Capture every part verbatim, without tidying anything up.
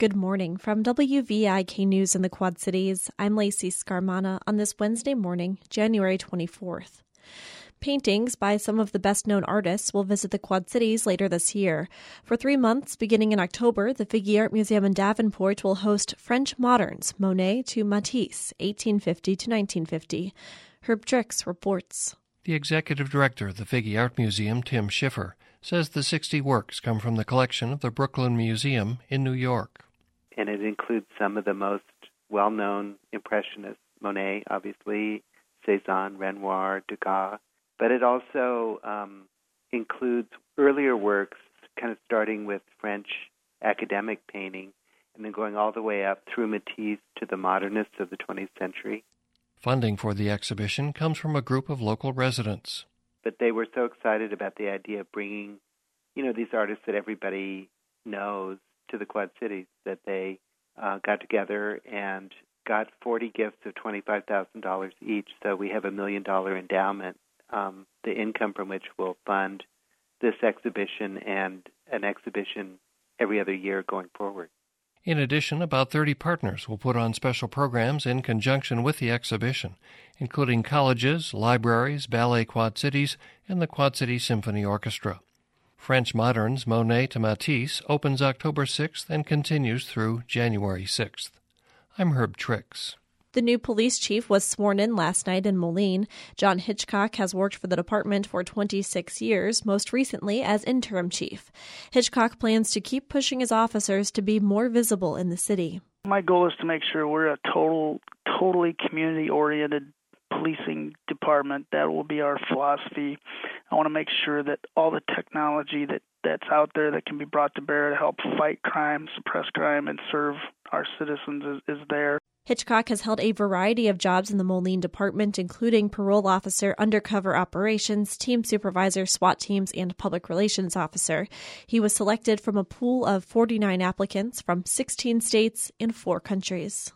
Good morning. From W V I K News in the Quad Cities, I'm Lacey Scarmana on this Wednesday morning, January twenty-fourth. Paintings by some of the best-known artists will visit the Quad Cities later this year. For three months, beginning in October, the Figge Art Museum in Davenport will host French moderns, Monet to Matisse, eighteen fifty to nineteen fifty. Herb Trix reports. The executive director of the Figge Art Museum, Tim Schiffer, says the sixty works come from the collection of the Brooklyn Museum in New York. And it includes some of the most well-known Impressionists, Monet, obviously, Cézanne, Renoir, Degas. But it also um, includes earlier works, kind of starting with French academic painting, and then going all the way up through Matisse to the modernists of the twentieth century. Funding for the exhibition comes from a group of local residents. But they were so excited about the idea of bringing, you know, these artists that everybody knows to the Quad Cities that they uh, got together and got forty gifts of twenty-five thousand dollars each. So we have a million-dollar endowment, um, the income from which will fund this exhibition and an exhibition every other year going forward. In addition, about thirty partners will put on special programs in conjunction with the exhibition, including colleges, libraries, Ballet Quad Cities, and the Quad City Symphony Orchestra. French Moderns Monet to Matisse opens October sixth and continues through January sixth. I'm Herb Trix. The new police chief was sworn in last night in Moline. John Hitchcock has worked for the department for twenty-six years, most recently as interim chief. Hitchcock plans to keep pushing his officers to be more visible in the city. My goal is to make sure we're a total, totally community-oriented policing department. That will be our philosophy. I want to make sure that all the technology that, that's out there that can be brought to bear to help fight crime, suppress crime, and serve our citizens is, is there. Hitchcock has held a variety of jobs in the Moline department, including parole officer, undercover operations, team supervisor, SWAT teams, and public relations officer. He was selected from a pool of forty-nine applicants from sixteen states and four countries.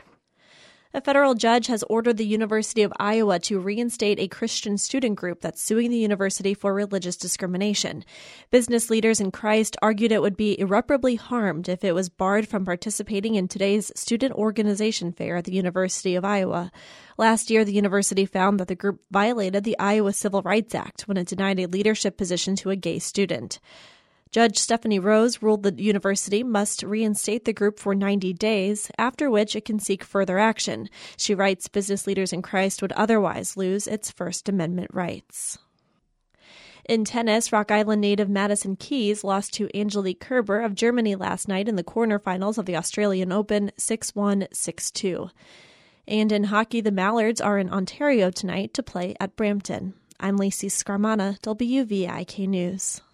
A federal judge has ordered the University of Iowa to reinstate a Christian student group that's suing the university for religious discrimination. Business leaders in Christ argued it would be irreparably harmed if it was barred from participating in today's student organization fair at the University of Iowa. Last year, the university found that the group violated the Iowa Civil Rights Act when it denied a leadership position to a gay student. Judge Stephanie Rose ruled the university must reinstate the group for ninety days, after which it can seek further action. She writes business leaders in Christ would otherwise lose its First Amendment rights. In tennis, Rock Island native Madison Keys lost to Angelique Kerber of Germany last night in the quarterfinals of the Australian Open six one, six two. And in hockey, the Mallards are in Ontario tonight to play at Brampton. I'm Lacey Scarmana, W V I K News.